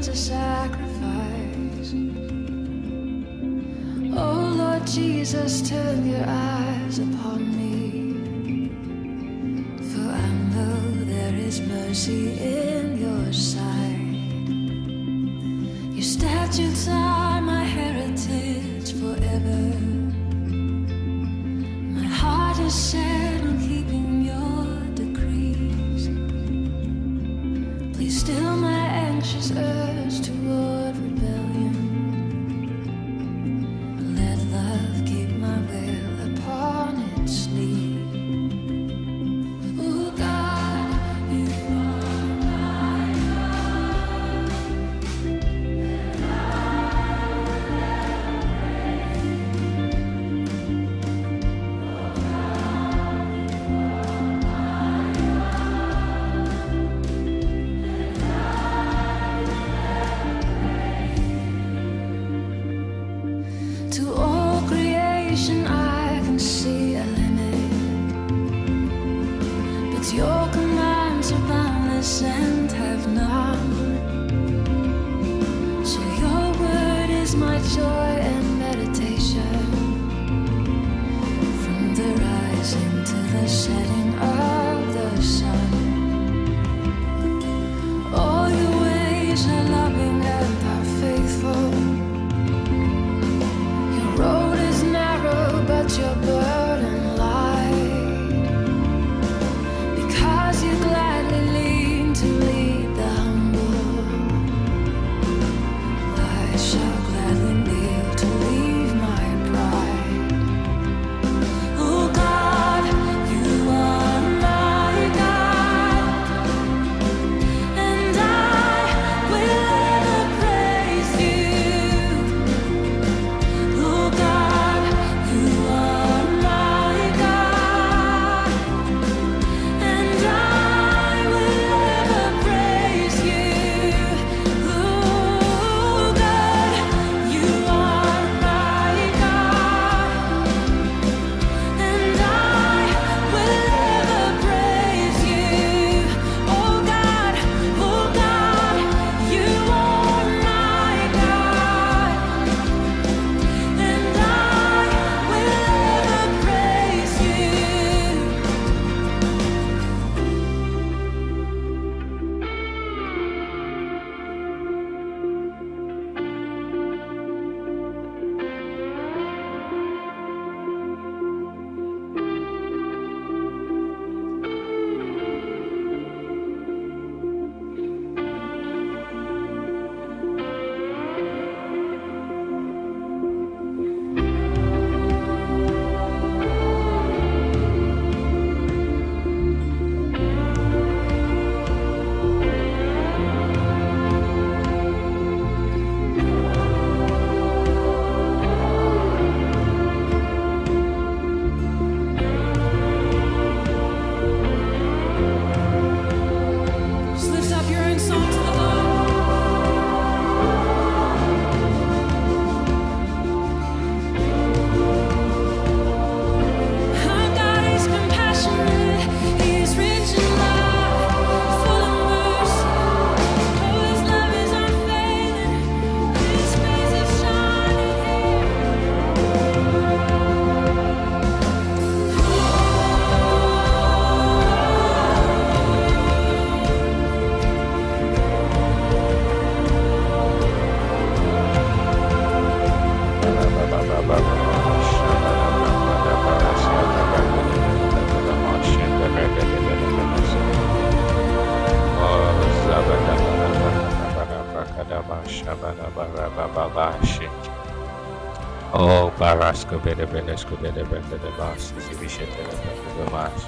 as a sacrifice. Oh Lord Jesus, turn your eyes upon me, for I know there is mercy in your sight. Your statutes are my heritage forever. My heart is set on keeping your decrees. Please still my anxious urge toward rebellion. Let love keep my will upon its sleeve. Oh God, you are my God, and I will never praise you. Oh God, you are my God, and I will never praise you. To all creation I can see a limit, but your commands are boundless and have none. So your word is my joy and meditation, from the rising to the setting of the sun. All your ways are loving and are faithful. Your road is narrow, but your burden light, because you gladly lean to lead the humble. I shall gladly kneel to leave my pride. Oh God, you are my God, and I will ever praise you. Oh God, you are my God, and I will ever praise you. Oh God, you are my God, and I will ever praise you. Oh God, you are my God, and I will ever praise you. Just lift up your own song to the Lord. Our God is compassionate, He is rich in love, full of mercy. Oh, His love is unfailing, His face is shining here. Oh, Barasko Bede Benesko Bede Bende de Bas, Zibishete de Mas,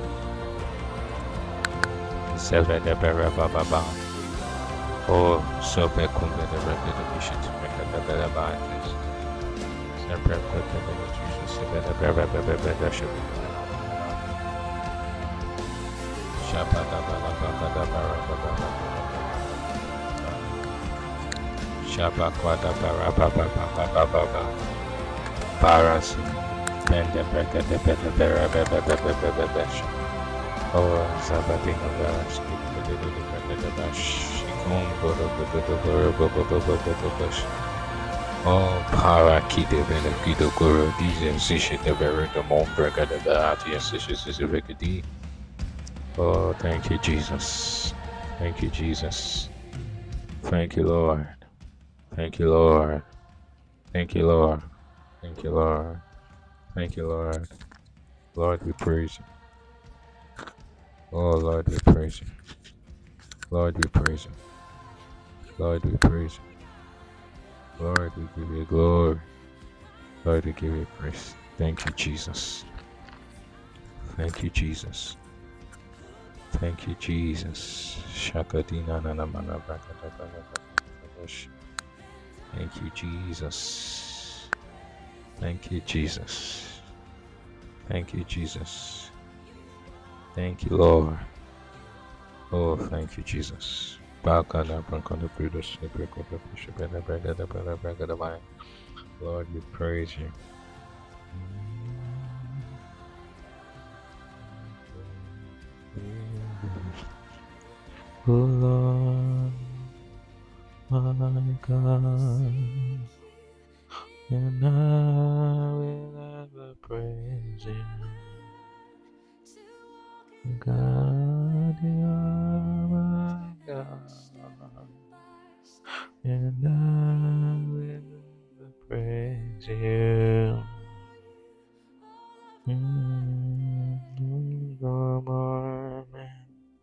Seven de Bere Baba. Oh, Sobe Kumbe de Bende de Bishop to make a better bands. Sempre put the Jesus, Seven de Bere Bebe Ship. Shapada Baba Bara Baba. Shabakwada Bara Baba. Paras, Bende Beke de Bede Bere Bebe. Oh, Zabadina Baraski, the Bash, Oh, Paraki de Benefido Guru, these and the very the Mombrega de Beatius, is a Vigadi. Oh, thank you, Jesus. Thank you, Jesus. Thank you, Lord. Thank you, Lord. Thank you, Lord. Thank you, Lord. Thank you, Lord. Lord, we praise you. Oh, Lord, we praise you. Lord, we praise you. Lord, we praise you. Lord, we give you glory. Lord, we give you praise. Thank you, Jesus. Thank you, Jesus. Thank you, Jesus. Shakadina nana mana brakada bala. Thank you, Jesus. Thank you, Jesus. Thank you, Jesus. Thank you, Lord. Oh, thank you, Jesus. Lord, we praise you. Oh, Lord, my God, and I will ever praise you. God, you are my God, and I will ever praise you. You're my man.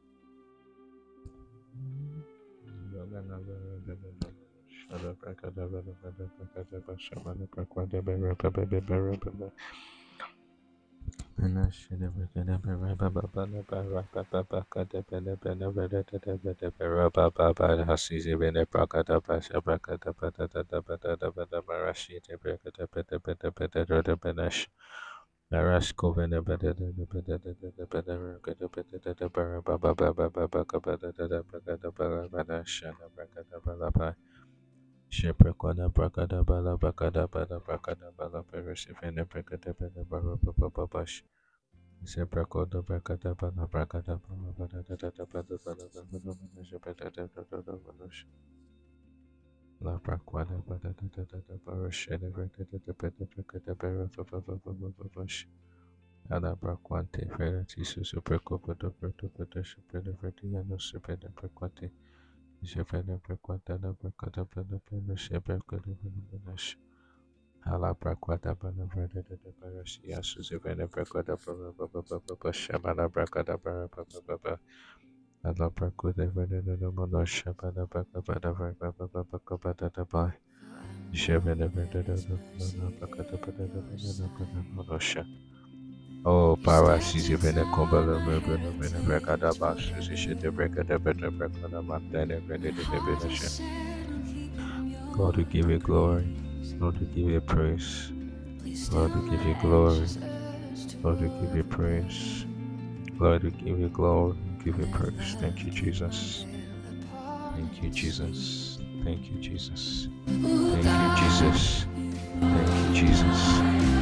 Sheprekwada brakada bala brakada bala brakada bala perisifene brakada bala bara baba babash. Sheprekwada brakada bala brakada bala bada da da da bada bada da bada bada shepeda da da da da bada sh. La brakwada bada da da da da bara shene brakada da bada brakada bara baba baba babash. Ala brakwante fere tisu suprekopa da brakada bada shepeda brakada shepeda brakwate. Shepeda brakwada da brakada bada bada shepeda bada sh. Hala brakwada bana brada da barashi yasu vena brakwada baba shamana brakada bara baba ala brakwada vena no mono shamana brakada baba da ba shevena brada da mono brakada bada da mono sha oh para si vena kombala vena brakada ba si shete brakada bada brakada mantene vena de sha. Lord, we give you glory. Lord, we give you praise. Lord, we give you glory. Lord, we give you praise. Lord, we give you glory. We give you praise. Thank you, Jesus. Thank you, Jesus. Thank you, Jesus. Thank you, Jesus. Thank you, Jesus.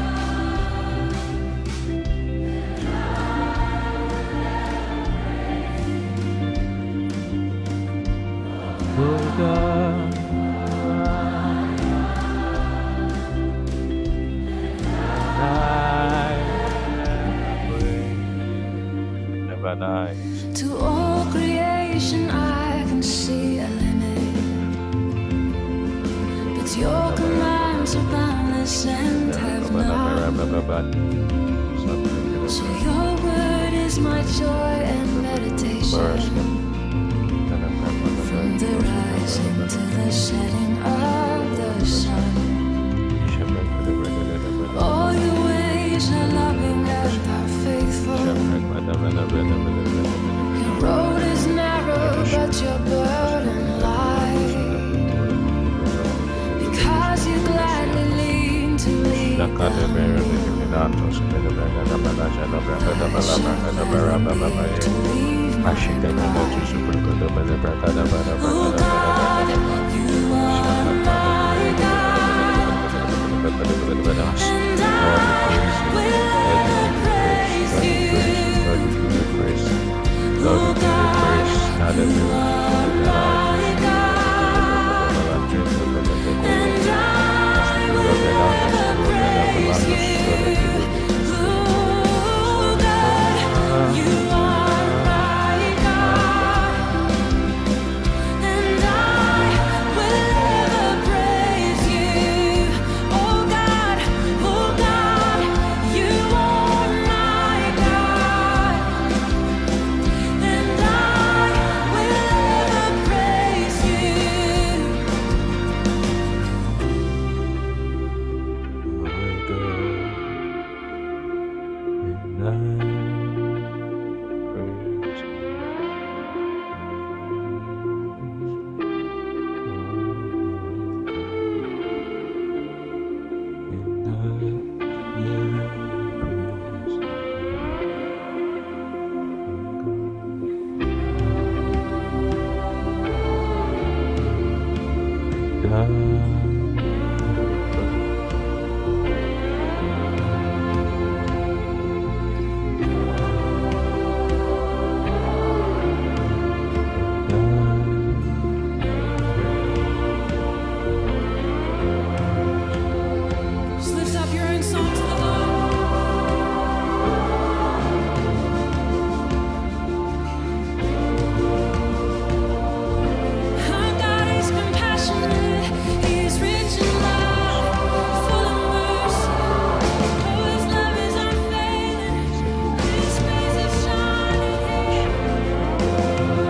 Oh God. To all creation I can see a limit, but your commands are boundless and have none. So your word is my joy and meditation, from the rising to the setting of the sun. All your ways are loving and are faithful. Your road is narrow, but your burden light, because you gladly lean to lead them. Oh God, you are my God, and I will praise you. Lord, we give you praise. Hallelujah. Just lift up your own song to the Lord. Our God is compassionate, He is rich in love, full of mercy. Oh, His love is unfailing, His face is shining.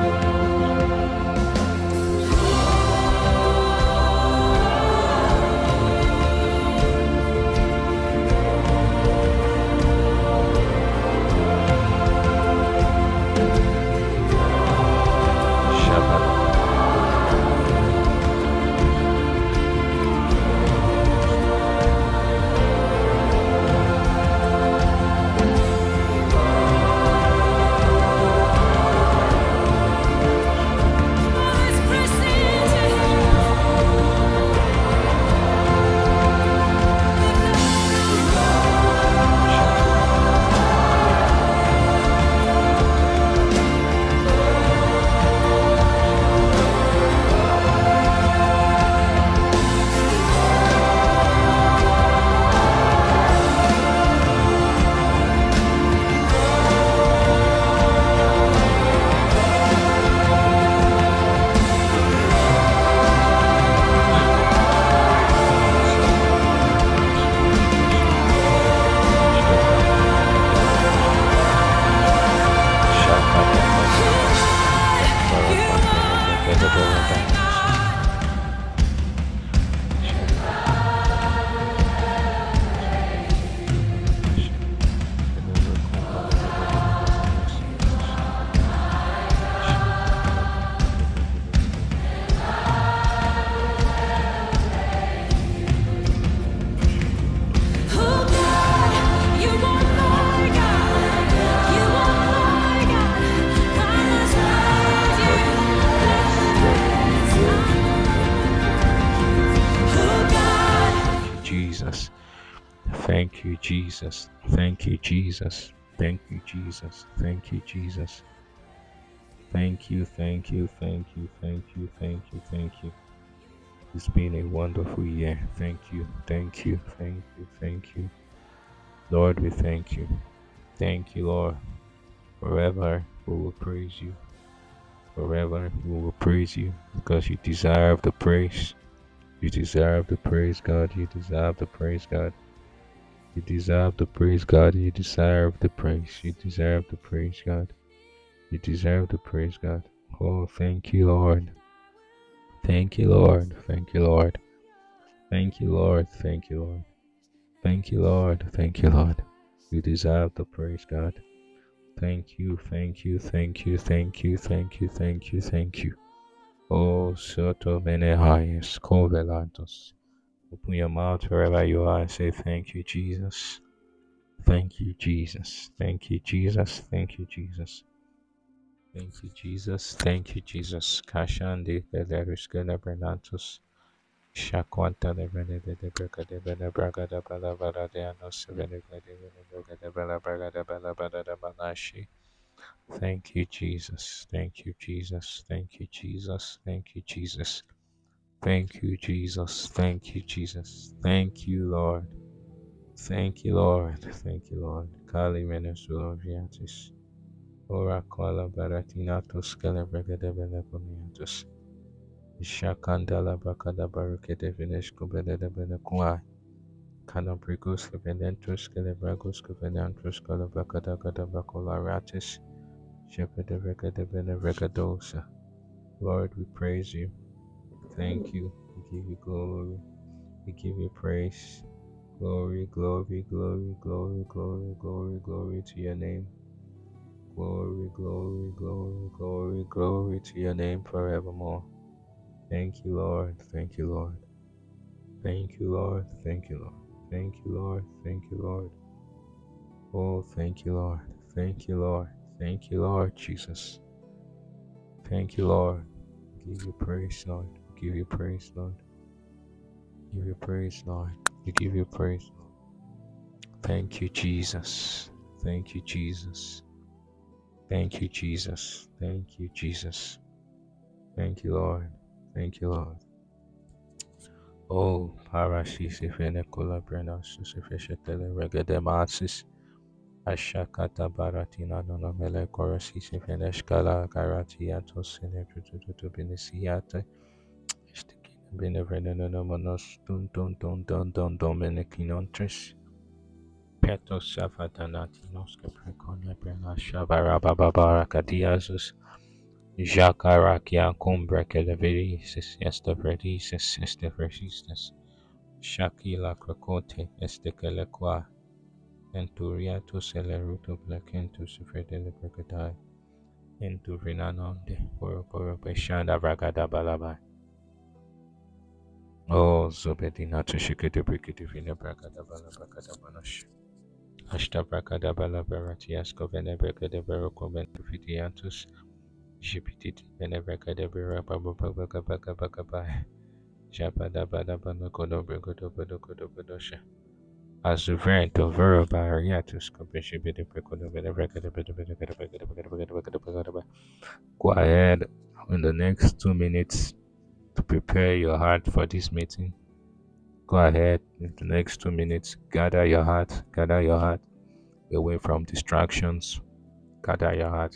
Let's press into Him. Oh God, you are my God. You are my God. I must praise you. Oh God. Jesus. Thank you, Jesus. Thank you, Jesus. Thank you, Jesus. Thank you, Jesus. Thank you, thank you, thank you, thank you, thank you, thank you. It's been a wonderful year. Thank you, thank you, thank you, thank you. Lord, we thank you. Thank you, Lord. Forever we will praise you. Forever we will praise you because you deserve the praise. You deserve the praise, God. You deserve the praise, God. You deserve the praise, God. You deserve the praise. You deserve the praise, God. You deserve the praise, God. Oh, thank you, Lord. Thank you, Lord. Thank you, Lord. Thank you, Lord. Thank you, Lord. Thank you, Lord. Thank you, Lord. You deserve the praise, God. Thank you, thank you, thank you, thank you, thank you, thank you, thank you. Oh, Soto Menehayes, Covelantos. Open your mouth wherever you are and say, thank you, Jesus. Thank you, Jesus. Thank you, Jesus. Thank you, Jesus. Thank you, Jesus. Thank you, Jesus. Kashandi Belarus Gelabranantus. Shakwanta de Venede de Braga de Bene Braga de Bella Vara de Anos Venega de Venega de Bella Braga de Bella Bada de Balashi. Thank you, Jesus. Thank you, Jesus. Thank you, Jesus. Thank you, Jesus. Thank you, Jesus. Thank you, Jesus. Thank you, Lord. Thank you, Lord. Thank you, Lord. Kali Menesuloviatis. Ora Koala Baratinatus Calabregade Beneconiatus. Shakandala Bacada Barricade Vinesco Benede Benecua. Canabricus Cavenentus Celebragos Cavenantus Calabacada Gadabacolaраtis. Shepherd of Regade Beneregadosa. Lord, we praise you. Thank you. We give you glory. We give you praise. Glory, glory, glory, glory, glory, glory, glory to your name. Glory, glory, glory, glory, glory to your name forevermore. Thank you, Lord. Thank you, Lord. Thank you, Lord. Thank you, Lord. Thank you, Lord. Thank you, Lord. Oh, thank you, Lord. Thank you, Lord. Thank you, Lord Jesus. Thank you, Lord. Give you praise, Lord. Give you praise, Lord. Give you praise, Lord. We give you praise, Lord. Thank you, Jesus. Thank you, Jesus. Thank you, Jesus. Thank you, Jesus. Thank you, Lord. Thank you, Lord. Oh, parashisi fenekula brenasus efeshetele regedemasis. Ashakata baratina nona mele korasisi feneshkala garatiatos senetututu binisiate. Estikina benevenena monos dun dun dun dun dun dominicinontres. Petos safatanatinos capricornia brena shabarababara cadiazus. Jacarakia cumbra keleverisis esteverisis esteversistas. Shakila cracote estekelequa. Enturiatus eleruto placentus fredele bracadai. Enturinanonde poro peshanda bragada balabai. Oh, zobedina to shikete brikete vina bragada balabacada banash. Ashta bragada balabaratias covene bragada berocoventu fitiantus. Jipitit benebragada berabababagabagabagai. Jabada bada bana kodo bregodo bodo kodo bodosha. Azuvento vero bariatus compeshibidi precodo benebragada bedo. Go ahead in the next 2 minutes to prepare your heart for this meeting. Go ahead in the next 2 minutes. Gather your heart away from distractions. Gather your heart.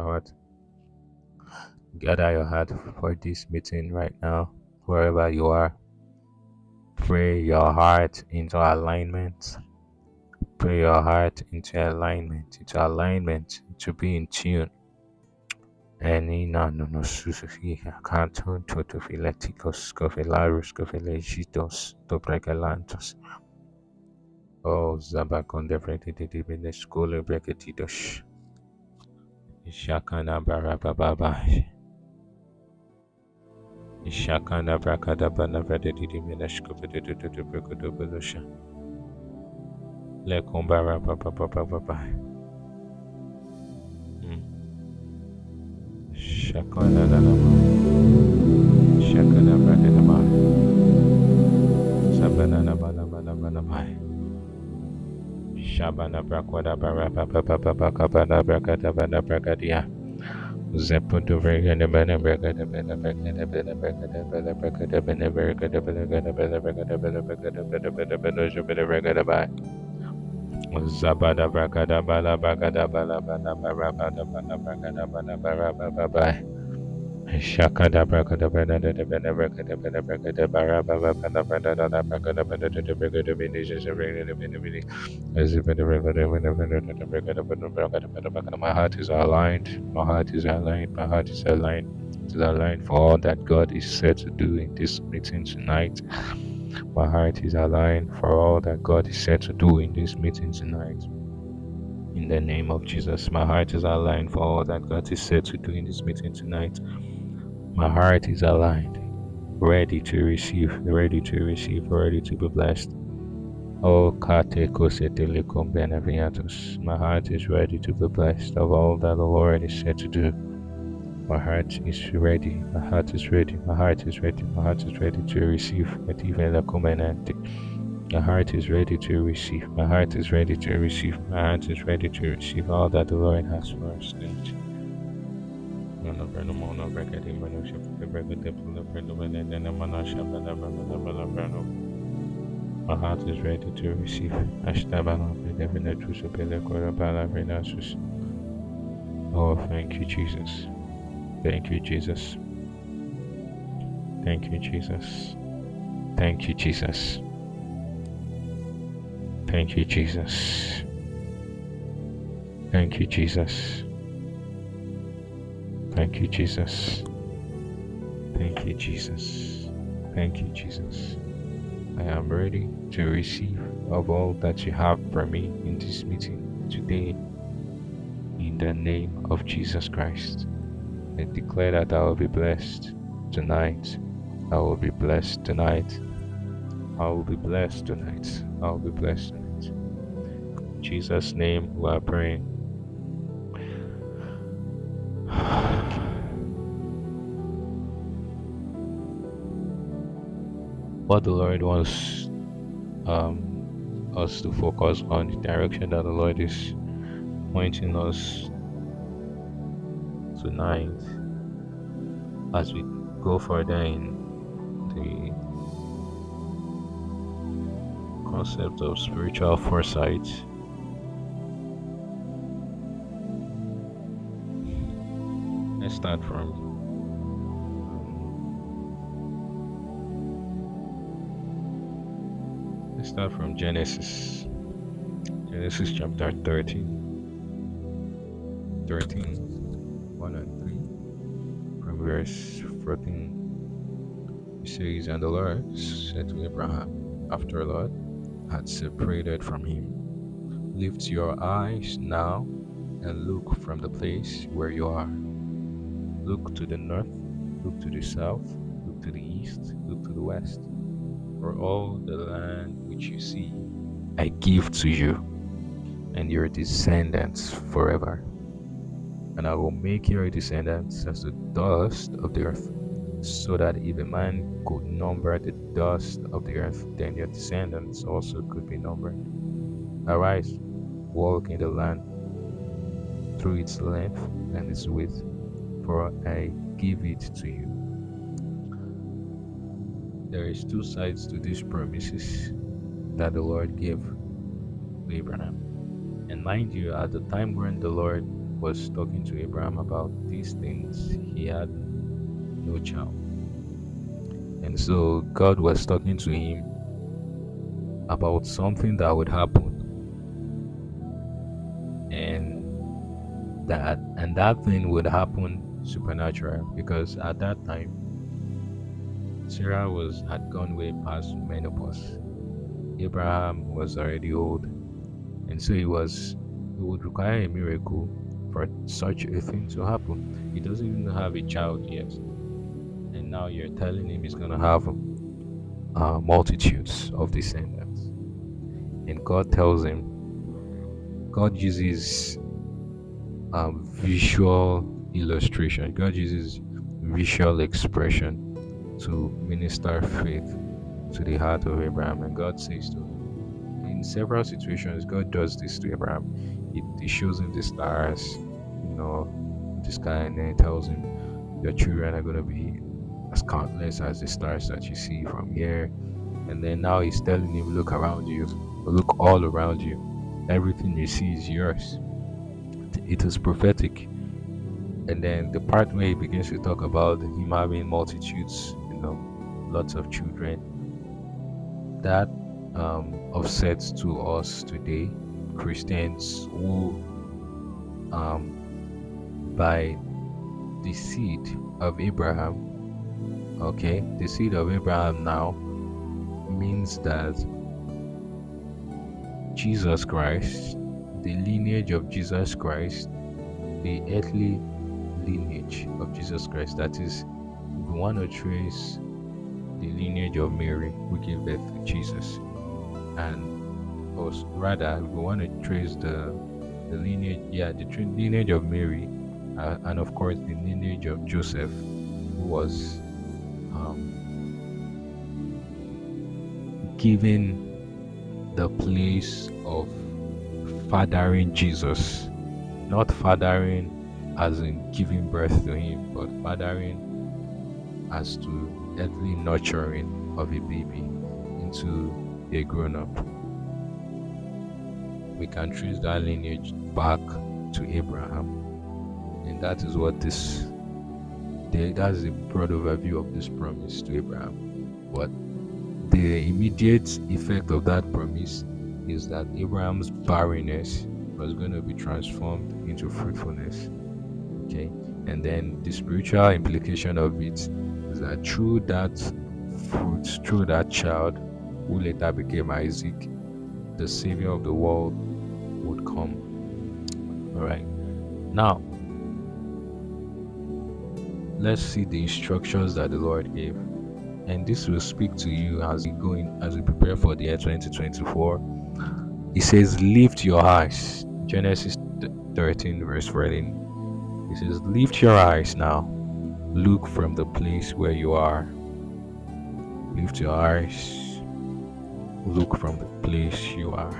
Gather your heart for this meeting right now, wherever you are. Pray your heart into alignment. Pray your heart into alignment, to be in tune. Any no susufi canton totofileticos covelarus covelegitos dobregalantos. Oh, Zabakon de school breketidos. Shakana barababa. Shakana brakada banavadidi minashkopetutu brekodobelusha. Le combara papa. Shakana nanama. Shakana brakadama. Sabanana banabanama. Shabana brakwada barababa brakada banabrakadia. Zepo to Vergana Bana Bragada Bana Bragada Bana Bragada Bana Bragada Bana Bragada Bana Bragada Bana Bragada Bana Bragada Bana Jabada Bragada Ba Zabada Bragada Bala Bragada Bala Bana Barabada Bana Bragada Bana Barababa Ba Shakada Bragada Bana Bana Bragada Bana Bragada Barababa Bana Bana Bragada Bana Bragada Bini my heart is aligned. My heart is aligned. My heart is aligned. It is aligned for all that God is set to do in this meeting tonight. My heart is aligned for all that God is set to do in this meeting tonight. In the name of Jesus, my heart is aligned for all that God is set to do in this meeting tonight. My heart is aligned, ready to receive, ready to be blessed. Oh, Kate Kosetelekom Beneviatus. My heart is ready to be blessed of all that the Lord is said to do. My heart is ready. My heart is ready. My heart is ready. My heart is ready to receive. Metivela Comenante. My heart is ready to receive. My heart is ready to receive. My heart is ready to receive all that the Lord has for us tonight. My heart is ready to receive. Oh, thank you, Jesus. Thank you, Jesus. Thank you, Jesus. Thank you, Jesus. Thank you, Jesus. Thank you, Jesus. Thank you, Jesus. Thank you, Jesus. Thank you, Jesus. I am ready to receive of all that you have for me in this meeting today in the name of Jesus Christ. I declare that I will be blessed tonight. I will be blessed tonight. I will be blessed tonight. I will be blessed tonight. In Jesus' name we are praying. What the Lord wants us to focus on, the direction that the Lord is pointing us tonight as we go further in the concept of spiritual foresight. Let's start from Genesis. Genesis chapter 13, 1 and 3. From verse 14, it says, And the Lord said to Abraham, after Lot had separated from him, Lift your eyes now and look from the place where you are. Look to the north, look to the south, look to the east, look to the west. For all the land which you see, I give to you and your descendants forever. And I will make your descendants as the dust of the earth, so that if a man could number the dust of the earth, then your descendants also could be numbered. Arise, walk in the land through its length and its width, for I give it to you. There is two sides to these promises that the Lord gave to Abraham. And mind you, at the time when the Lord was talking to Abraham about these things, he had no child. And so God was talking to him about something that would happen. And that thing would happen supernatural, because at that time Sarah had gone way past menopause. Abraham was already old, and so it would require a miracle for such a thing to happen. He doesn't even have a child yet, and now you're telling him he's gonna have multitudes of descendants. And God tells him, God uses visual illustration. God uses visual expression to minister faith to the heart of Abraham. And God says to him, in several situations, God does this to Abraham. He shows him the stars, in the sky, and then he tells him, your children are going to be as countless as the stars that you see from here. And then now he's telling him, look around you, look all around you. Everything you see is yours. It is prophetic. And then the part where he begins to talk about him having multitudes, lots of children, that offsets to us today, Christians, who by the seed of Abraham, the seed of Abraham now means that Jesus Christ, the lineage of Jesus Christ, the earthly lineage of Jesus Christ, that is, we want to trace the lineage of Mary who gave birth to Jesus, or rather we want to trace the lineage, the lineage of Mary, and of course the lineage of Joseph, who was given the place of fathering Jesus. Not fathering as in giving birth to him, but fathering as to earthly nurturing of a baby into a grown up. We can trace that lineage back to Abraham, and that is what that's a broad overview of this promise to Abraham. But the immediate effect of that promise is that Abraham's barrenness was going to be transformed into fruitfulness. Okay, and then the spiritual implication of it is that through that fruit, through that child who later became Isaac, the savior of the world would come. All right, now let's see the instructions that the Lord gave, and this will speak to you as we prepare for the year 2024. He says, "Lift your eyes." Genesis 13, verse 14. He says, "Lift your eyes now. Look from the place where you are." Lift your eyes. Look from the place you are.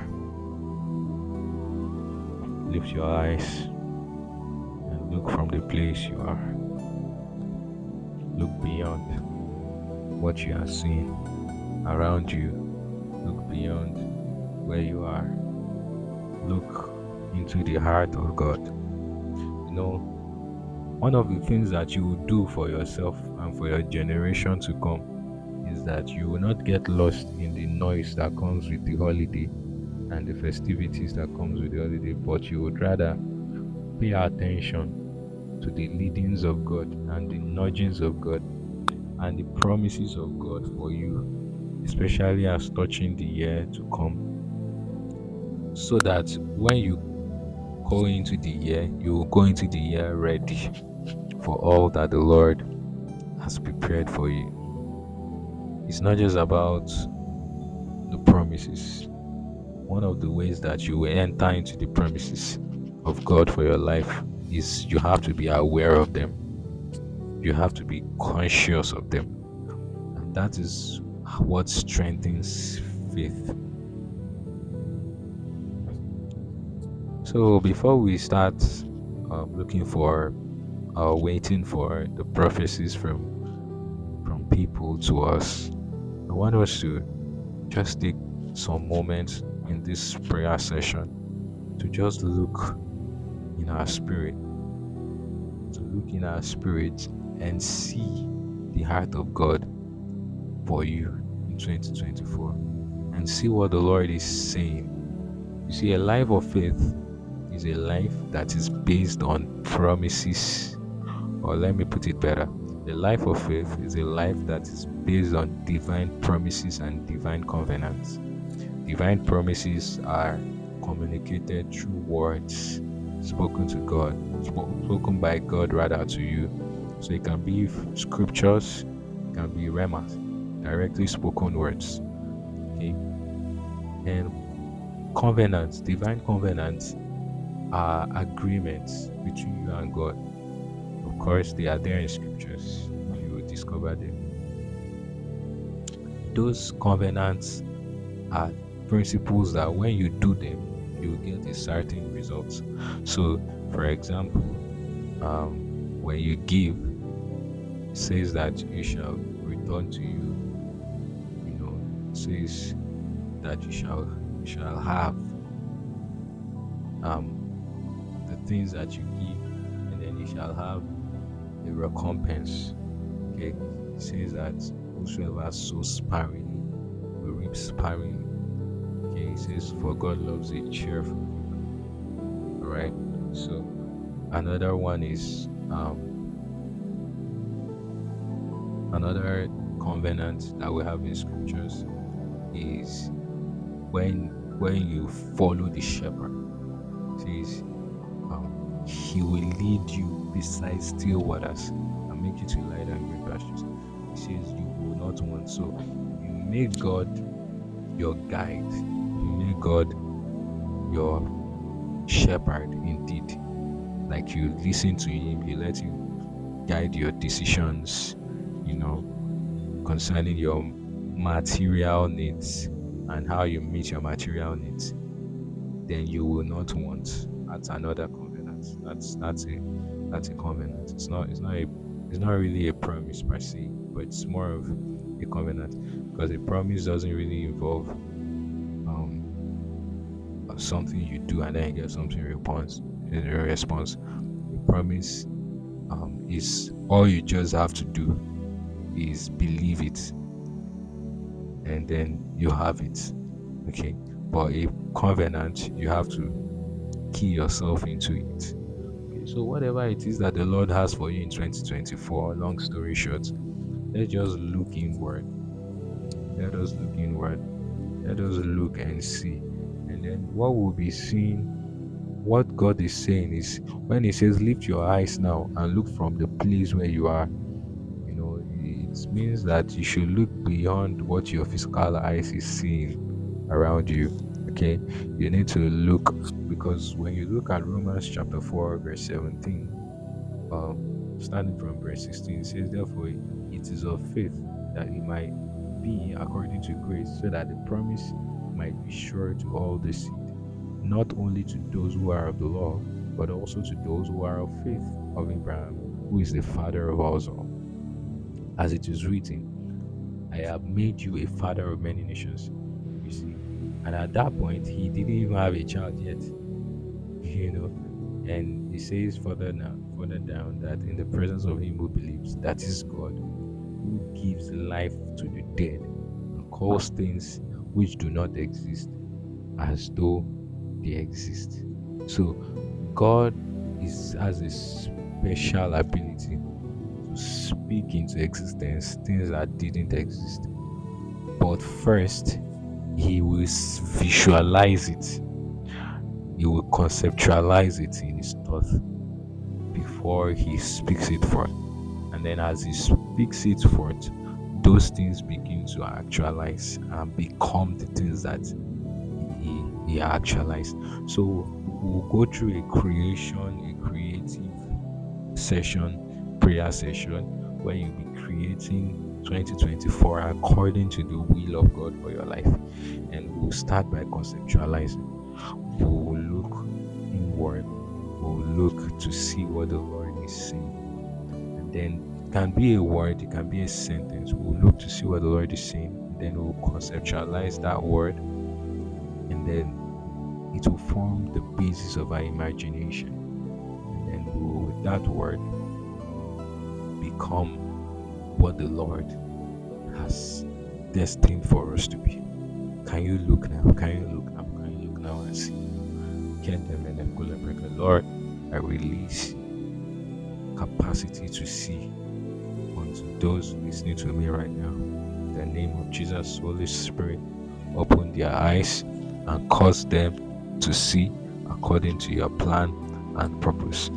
Lift your eyes and look from the place you are. Look beyond what you are seeing around you. Look beyond where you are. Look into the heart of God. You know, one of the things that you will do for yourself and for your generation to come is that you will not get lost in the noise that comes with the holiday and the festivities that comes with the holiday, but you would rather pay attention to the leadings of God and the nudgings of God and the promises of God for you, especially as touching the year to come, so that when you go into the year, you will go into the year ready for all that the Lord has prepared for you. It's not just about the promises. One of the ways that you will enter into the promises of God for your life is you have to be aware of them. You have to be conscious of them. And that is what strengthens faith. So before we start looking for waiting for the prophecies from people to us, I want us to just take some moments in this prayer session to just look in our spirit, and see the heart of God for you in 2024, and see what the Lord is saying. You see, a life of faith is a life that is based on promises, or let me put it better, the life of faith is a life that is based on divine promises and divine covenants. Divine promises are communicated through words spoken to God, spoken by God rather to you. So it can be scriptures, it can be remas, directly spoken words. Okay, and covenants, divine covenants, are agreements between you and God. Of course, they are there in scriptures. You will discover them. Those covenants are principles that when you do them, you will get a certain result. So, for example, when you give, it says that you shall return to you. You know, it says that you shall have the things that you give, and then you shall have a recompense. Okay, it says that whosoever sows sparingly will reap sparingly. Okay, it says, for God loves a cheerful giver. Alright, so another one is another covenant that we have in scriptures is when you follow the shepherd. It says he will lead you beside still waters and make you to lie down in green pastures. It says you will not want. So you make God your guide. You make God your shepherd indeed. Like you listen to him, he lets you guide your decisions, concerning your material needs. and how you meet your material needs, then you will not want at another covenant. That's a covenant. It's not really a promise per se, but it's more of a covenant, because a promise doesn't really involve something you do and then you get something in response. A promise is all you just have to do is believe it, and then you have it. Okay, but a covenant, you have to key yourself into it. Okay, so whatever it is that the Lord has for you in 2024, long story short, let's just look inward. Let us look inward. Let us look and see. And then what we'll be seeing, what God is saying is, when He says, lift your eyes now and look from the place where you are, it means that you should look beyond what your physical eyes is seeing around you. Okay, you need to look, because when you look at Romans chapter 4 verse 17, starting from verse 16, it says, therefore it is of faith that it might be according to grace, so that the promise might be sure to all the seed, not only to those who are of the law, but also to those who are of faith of Abraham, who is the father of us all. As it is written, I have made you a father of many nations. You see, and at that point, he didn't even have a child yet. And he says further down, that in the presence of him who believes, that is God, who gives life to the dead and calls things which do not exist as though they exist. So God has a special ability to speak into existence things that didn't exist. But first, He will visualize it. He will conceptualize it in His thought before He speaks it forth. And then as He speaks it forth, those things begin to actualize and become the things that He actualized. So we'll go through a creative session, prayer session, where you'll be creating 2024 according to the will of God for your life. And we'll start by conceptualizing. We will look inward. We'll look to see what the Lord is saying. And then it can be a word, it can be a sentence. We'll look to see what the Lord is saying. And then we'll conceptualize that word. And then it will form the basis of our imagination. And then we will, with that word, become what the Lord has destined for us to be. Can you look now? Can you look now? Can you look now and see? Lord, I release capacity to see unto those listening to me right now. In the name of Jesus, Holy Spirit, open their eyes and cause them to see according to your plan and purpose.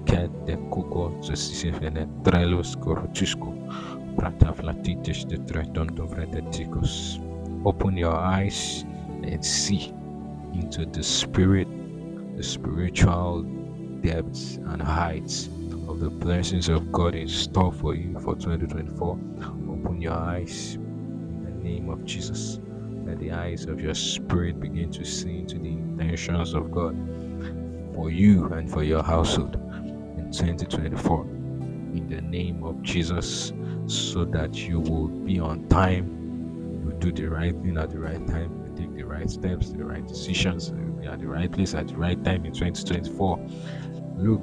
Open your eyes and see into the spirit, the spiritual depths and heights of the blessings of God in store for you for 2024. Open your eyes in the name of Jesus. Let the eyes of your spirit begin to see into the intentions of God for you and for your household in 2024. In the name of Jesus, so that you will be on time, you will do the right thing at the right time, you will take the right steps, the right decisions, you will be at the right place at the right time in 2024. Look.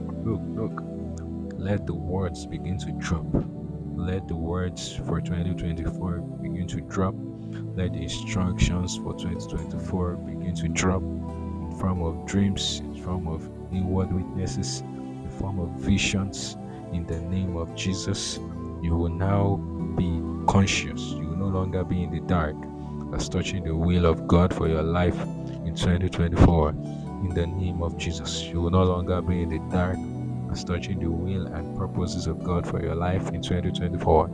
Let the words begin to drop. Let the words for 2024 begin to drop. Let the instructions for 2024 begin to drop in form of dreams, in form of inward witnesses, in form of visions. In the name of Jesus, you will now be conscious. You will no longer be in the dark, as touching the will of God for your life in 2024. In the name of Jesus, you will no longer be in the dark, as touching the will and purposes of God for your life in 2024.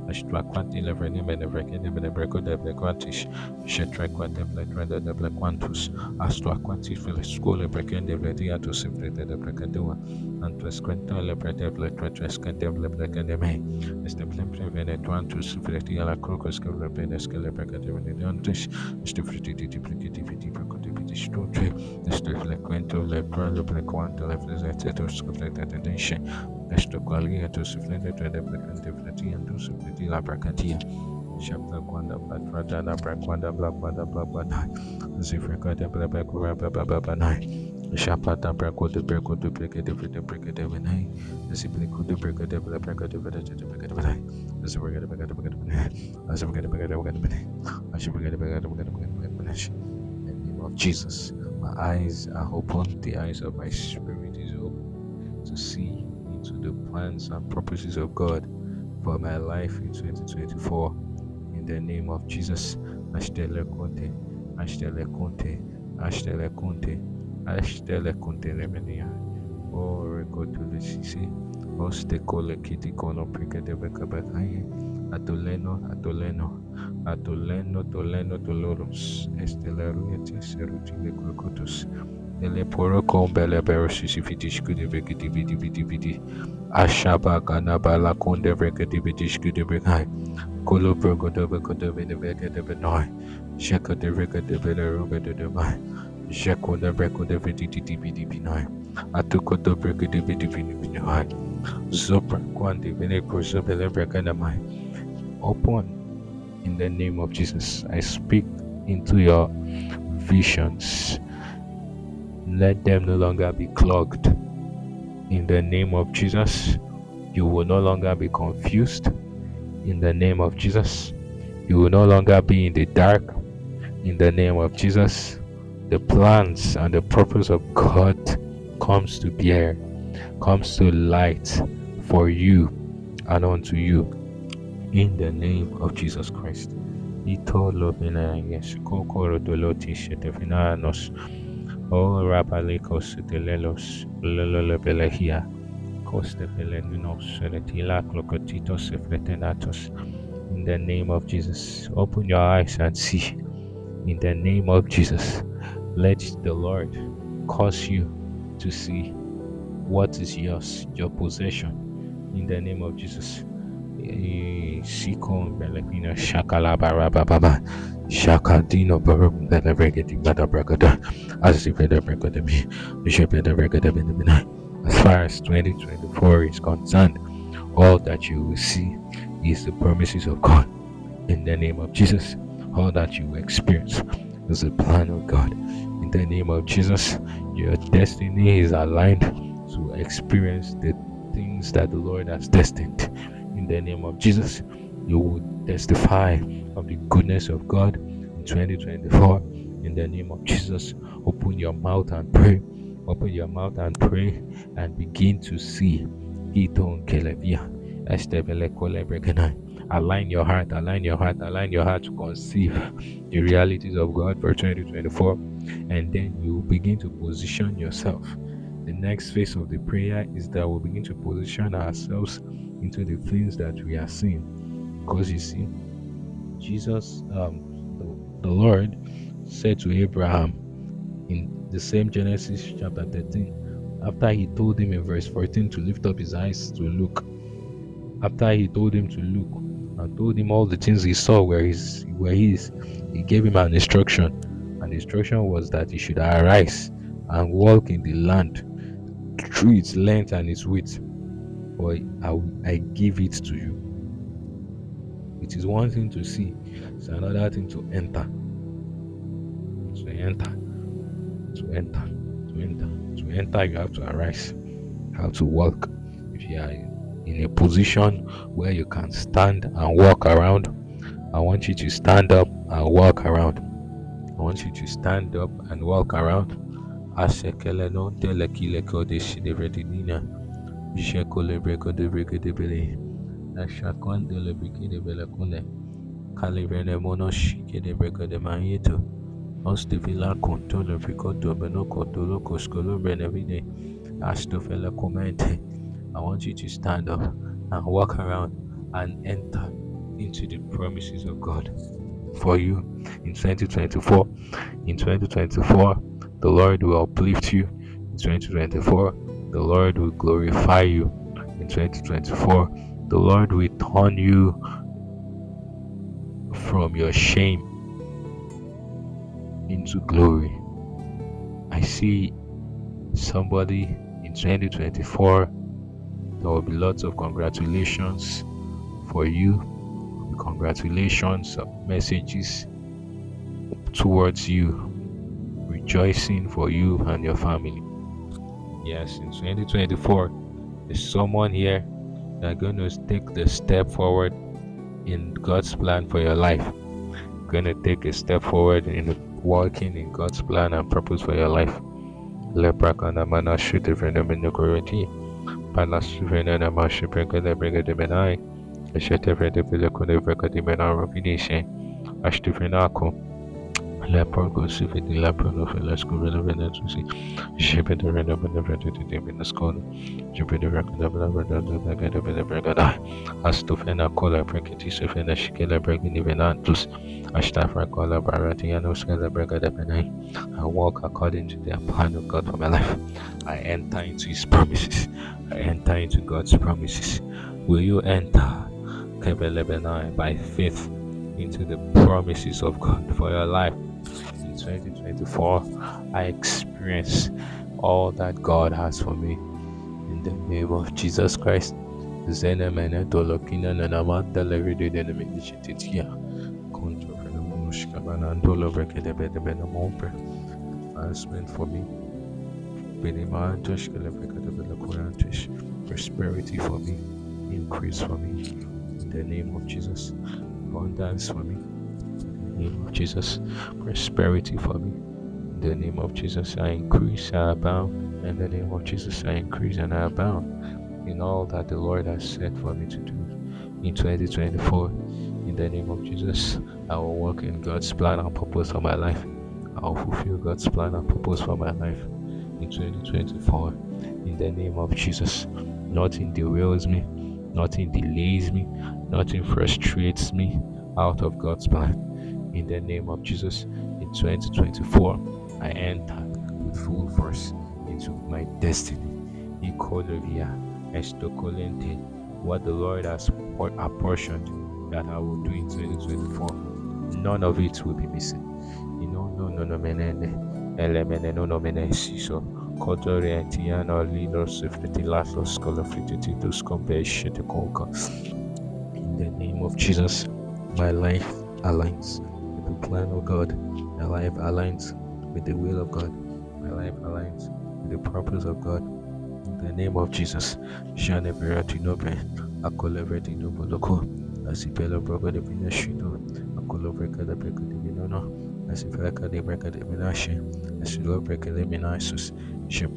Ashtua quanti levenim and evrekin and ebreco de blequantish, shetre quantem letrenda de blequantus, Astua quanti fil school ebrekin de blediatus infrete de brecadua, Antus quenta lebrete bletretres cantem lebrecademe, Esteplem prevenetrantus infretia la crocus celebenes celebrecademiniantis, Stefrititi pliciti procotipiti stotre, Esteflequento lebrando blequanto leflezetus completatendation. Esto qualia to suflende to the placante flatian to sufleti la bracatia. Chapter quanda patrada la braquanda blaquanda blaquanda. Zifrecata blabacura bababanai. Chapata braco de breco de bricade of the bricade of an eye. The simplico de bricade of the bricade of the bricade of an eye. As a brigade of a brigade as a brigade of a brigade. I should brigade of a brigade. In the name of Jesus, my eyes are open, the eyes of my spirit is open to see into the plans and purposes of God for my life in 2024. In the name of Jesus, Ashtele Conte, Ashtele Conte, Ashtele Conte, Ashtele Conte Lemenia, O Reco to the Sisi, Ostecole Kitty Cono Prica de Becabacaye, Atoleno, Atoleno, Atoleno, Toleno, Toloros, Estelarueti, Serutile Crocotus. Ele poro com bele bero sisifitish kude vekiti vidi vidi vidi. Ashaba kanaba la konde vekiti vitish kude vekai. Kolo brogo de vekode vede vekete venoi. Sheko de vekete vede ruga de demai. Sheko de vekode vidi vidi vidi vinoi. Atuko de vekete vidi vidi vinoi. Zopra quanti vene cruzo bele vekanamai. Open in the name of Jesus. I speak into your visions. Let them no longer be clogged. In the name of Jesus, you will no longer be confused. In the name of Jesus, you will no longer be in the dark. In the name of Jesus, the plans and the purpose of God comes to bear, comes to light for you and unto you. In the name of Jesus Christ. Ito lobina yes kokoro doloti shetefinanos. O rapalikos telelos lolobelehia coste peleninos seletila clocotitos efretenatos. In the name of Jesus, open your eyes and see. In the name of Jesus, let the Lord cause you to see what is yours, your possession. In the name of Jesus. Sikon belekina shakalabarababa shakadino barum belegeti badabragada as the bedabragadami bedabragadabina. As far as 2024 is concerned, all that you will see is the promises of God. In the name of Jesus, all that you will experience is the plan of God. In the name of Jesus, your destiny is aligned to experience the things that the Lord has destined. In the name of Jesus, you will testify of the goodness of God in 2024. In the name of Jesus, open your mouth and pray. Open your mouth and pray and begin to see. Align your heart, align your heart, align your heart to conceive the realities of God for 2024. And then you begin to position yourself. The next phase of the prayer is that we'll begin to position ourselves into the things that we are seeing. Because you see, Jesus, the Lord said to Abraham in the same Genesis chapter 13, after he told him in verse 14 to lift up his eyes to look, after he told him to look and told him all the things he saw where he is, he gave him an instruction. And the instruction was that he should arise and walk in the land through its length and its width, for I give it to you. It is one thing to see, it's another thing to enter. To enter, you have to arise. You have to walk. If you are in a position where you can stand and walk around, I want you to stand up and walk around. I want you to stand up and walk around. Asekele no telekile kodesh de redinina. Bishekole breko de breke de bele. Ashakon de lebiki de belekune. Kalivene monoshike de breko de mayeto. Ostivila conto le fricoto benoco tolo coscolo benevide. Astofela comente. I want you to stand up and walk around and enter into the promises of God for you in 2024. In 2024, the Lord will uplift you. In 2024, the Lord will glorify you. In 2024, the Lord will turn you from your shame into glory. I see somebody in 2024. There will be lots of congratulations for you. Congratulations, messages towards you, rejoicing for you and your family. Yes, in 2024, there's someone here that's going to take the step forward in God's plan for your life. Going to take a step forward in walking in God's plan and purpose for your life. Leprakana mana shute fenomeno koroti. Palas fenomeno mashe prekele brigade benai. Shete frente pele kone vrekade benai rofinishe. Ashte fenako. Leporgo sifidi leprono felesco venetusi. Shepe the renda benevrete to dim in the school. Jepe the record of the brigade of the brigada. Astufena cola preketi sofena shikela bregini venantus. Ashtafa cola baratiano scala brigade benai. I walk according to the plan of God for my life. I enter into His promises. I enter into God's promises. Will you enter Kebelebenai by faith into the promises of God for your life? In 2024, I experience all that God has for me in the name of Jesus Christ. Zenemene dolokina nanamata levide denemishititia. Conto fenomenushkabana andolo brekedebede benamope. Advancement for me. Prosperity for me, increase for me, in the name of Jesus. Abundance for me, in the name of Jesus. Prosperity for me, in the name of Jesus. I increase, I abound, in the name of Jesus. I increase and I abound in all that the Lord has set for me to do in 2024. In the name of Jesus, I will walk in God's plan and purpose for my life. I will fulfill God's plan and purpose for my life in 2024. In the name of Jesus, nothing derails me, nothing delays me, nothing frustrates me out of God's plan. In the name of Jesus, in 2024, I enter with full force into my destiny. Ikolovia, estokolente, what the Lord has apportioned that I will do in 2024, none of it will be missing. No, menene, elemene, no, menesi, so. Kotore antiano linos fritilasos colofrititus compassion conquer. In the name of Jesus, my life aligns with the plan of God. My life aligns with the will of God. My life aligns with the purpose of God. In the name of Jesus, Shane Beratinobe, Akoleverti Noboloko, Asipelo Brogo de Pinashino, Akoloveka the Breco de Minono, Asifaka de Breca de Minashi, Asilo Breca de Minasus. You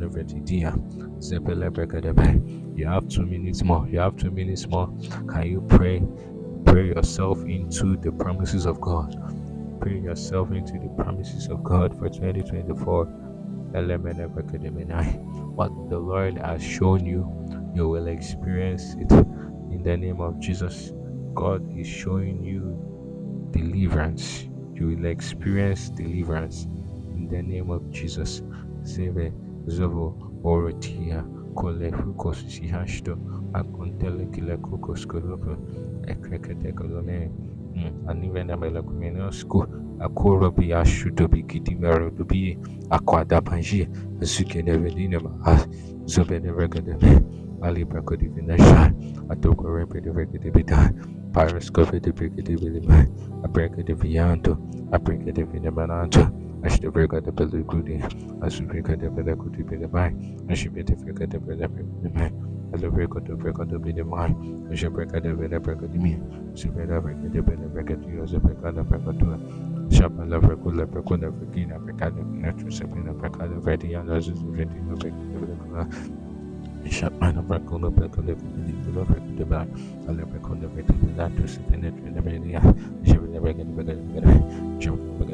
have 2 minutes more. You have 2 minutes more. Can you pray? Pray yourself into the promises of God. Pray yourself into the promises of God for 2024. What the Lord has shown you, you will experience it in the name of Jesus. God is showing you deliverance. You will experience deliverance in the name of Jesus. Zeve Zovo Orotia Kole Fukos Sihashto Akontele Kila Kukos Kolopo Ekrekete Kolone Anivena Melakumenosku Akoro Biashuto Bikidimero Dubi Aquada Panji Zuke Nevedinema Zobene Regademe Ali Braco Divinasha Atoko Repe de Regadebita Pyrus Coffee de Brigade Vilima Abreka de Vianto Abreka de Vinamananto Ashta Brega de Belugudi, Asubreka de Belacuti Bilamai, Ashibita Freka de Belamai, Alabreka de Brega de Bilamai, Ashabreka de Belabreka de Me, Subeda Breka de Belabreka de Yosepeka de Brecatua, Shabala Brecula Brecuna Brecina, Brecada Natural Sabina Brecada Vediana Zuzurino Brecula. Shapana Bracona Brecula Brecula de Back, Alabrecona Brecula to penetrate the media, Shabella Brega de Bega, Jump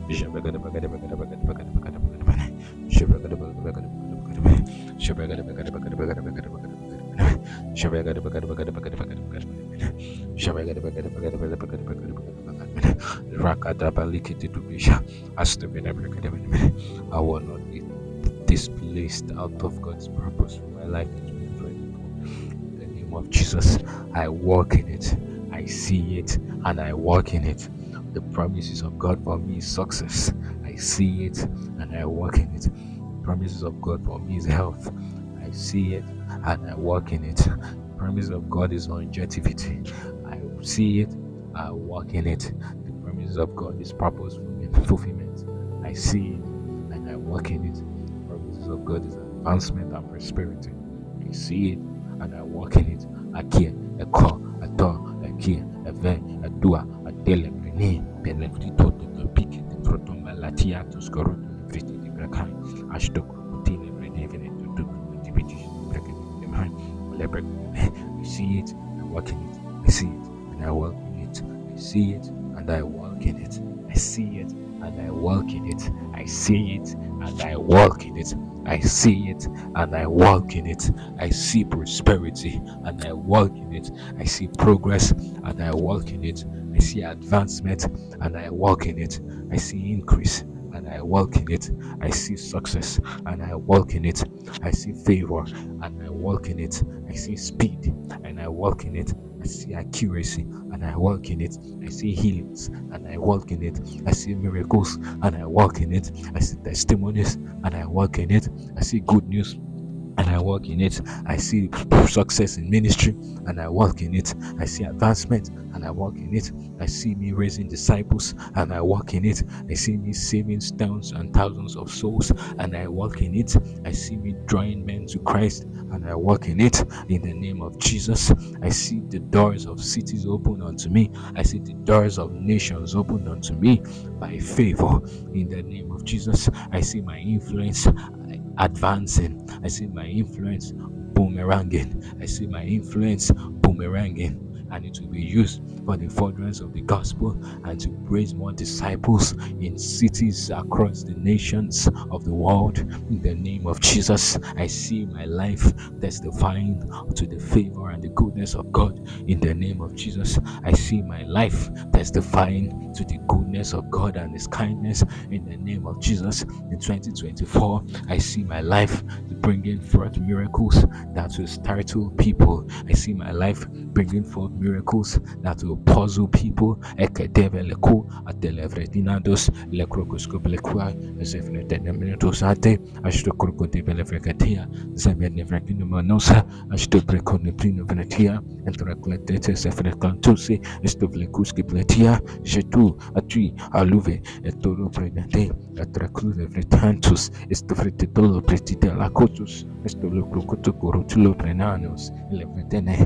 I will not be displaced out of God's purpose for my life in 2024. In the name of Jesus, I walk in it, I see it, and I walk in it. The promises of God for me is success. I see it and I walk in it. The promises of God for me is health. I see it and I walk in it. The promise of God is longevity. I see it, I walk in it. The promises of God is purpose fulfillment. I see it and I walk in it. The promises of God is advancement and prosperity. I see it and I walk in it. Akia, a call, a door, a key, a vein, a dua, a delivery, benefito, the peak, the proton, malatia, to score, the pretty, the brakan, ashtok, routine, every definite to do, the deputy, breaking the mind, leopard. I see it, I walk in it. I see it and I walk in it. I see it and I walk in it. I see it and I walk in it. I see it and I walk in it. I see it and I walk in it. I see prosperity and I walk in it. I see progress and I walk in it. I see advancement and I walk in it. I see increase and I walk in it. I see success and I walk in it. I see favor and I walk in it. I see speed and I walk in it. I see accuracy and I walk in it. I see healings and I walk in it. I see miracles and I walk in it. I see testimonies and I walk in it. I see good news and I walk in it. I see success in ministry and I walk in it. I see advancement and I walk in it. I see me raising disciples and I walk in it. I see me saving thousands and thousands of souls and I walk in it. I see me drawing men to Christ and I walk in it. In the name of Jesus, I see the doors of cities open unto me. I see the doors of nations open unto me by favor. In the name of Jesus, I see my influence advancing. I see my influence boomeranging. I see my influence boomeranging. And it will be used for the furtherance of the gospel and to raise more disciples in cities across the nations of the world. In the name of Jesus, I see my life testifying to the favor and the goodness of God. In the name of Jesus, I see my life testifying to the goodness of God and His kindness. In the name of Jesus, in 2024, I see my life bringing forth miracles that will startle people. I see my life bringing forth miracles that will puzzle people. Ekedeveleko atelevretinados lekrokoscoplekwa zefneteneminatosate ashtokorkodebelefrekatia zemenefrakinomanosa ashtoprekoniprinovenetia entrakletete sefrekantusi estovlekuskipletia jetu atui aluve etoroprendete atrakudevretantus estofretitolo pretitela kotus estolokrokotokorotilo prenanos elevretene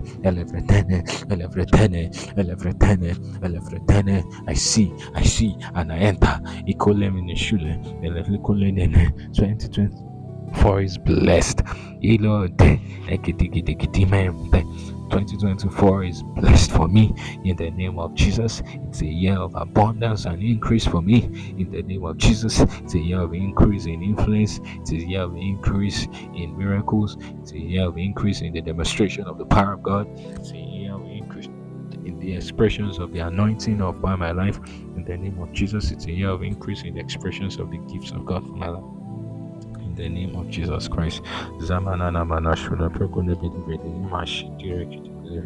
elevretene. I see, and I enter. Ikolemineshule, 2024 is blessed. Lord, 2024 is blessed for me in the name of Jesus. It's a year of abundance and increase for me in the name of Jesus. It's a year of increase in influence. It's a year of increase in miracles. It's a year of increase in the demonstration of the power of God. It's a year of increase in the expressions of the anointing of by my life in the name of Jesus. It's a year of increase in the expressions of the gifts of God for my life in the name of Jesus Christ. Zamanana manashula prokone bidi mashi direct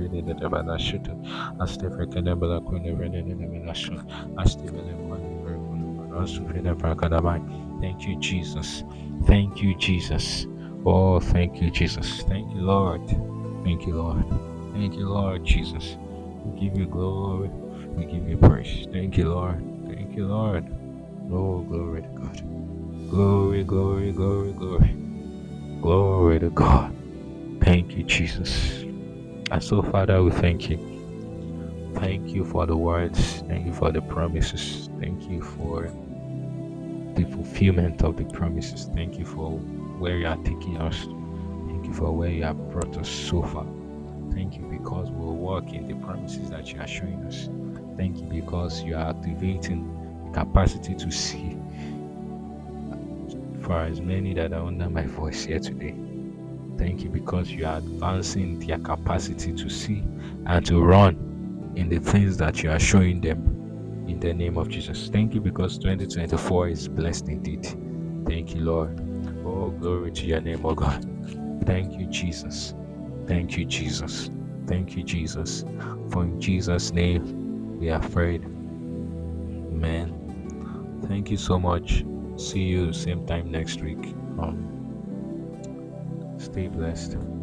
Thank you, Jesus. Thank you, Jesus. Oh, thank you, Jesus. Thank you, Lord. Thank you, Lord. Thank you, Lord Jesus. We give you glory. We give you praise. Thank you, Lord. Thank you, Lord. Oh, glory to God. Glory, glory, glory, glory. Glory to God. Thank you, Jesus. And so, Father, we thank you. Thank you for the words. Thank you for the promises. Thank you for the fulfillment of the promises. Thank you for where you are taking us. Thank you for where you have brought us so far. Thank you because we'll walk in the promises that you are showing us. Thank you because you are activating capacity to see for as many that are under my voice here today. Thank you because you are advancing their capacity to see and to run in the things that you are showing them in the name of Jesus. Thank you because 2024 is blessed indeed. Thank you, Lord. Oh, glory to your name, oh God. Thank you, Jesus. Thank you, Jesus. Thank you, Jesus. For in Jesus' name we are prayed. Amen. Thank you so much. See you same time next week. Stay blessed.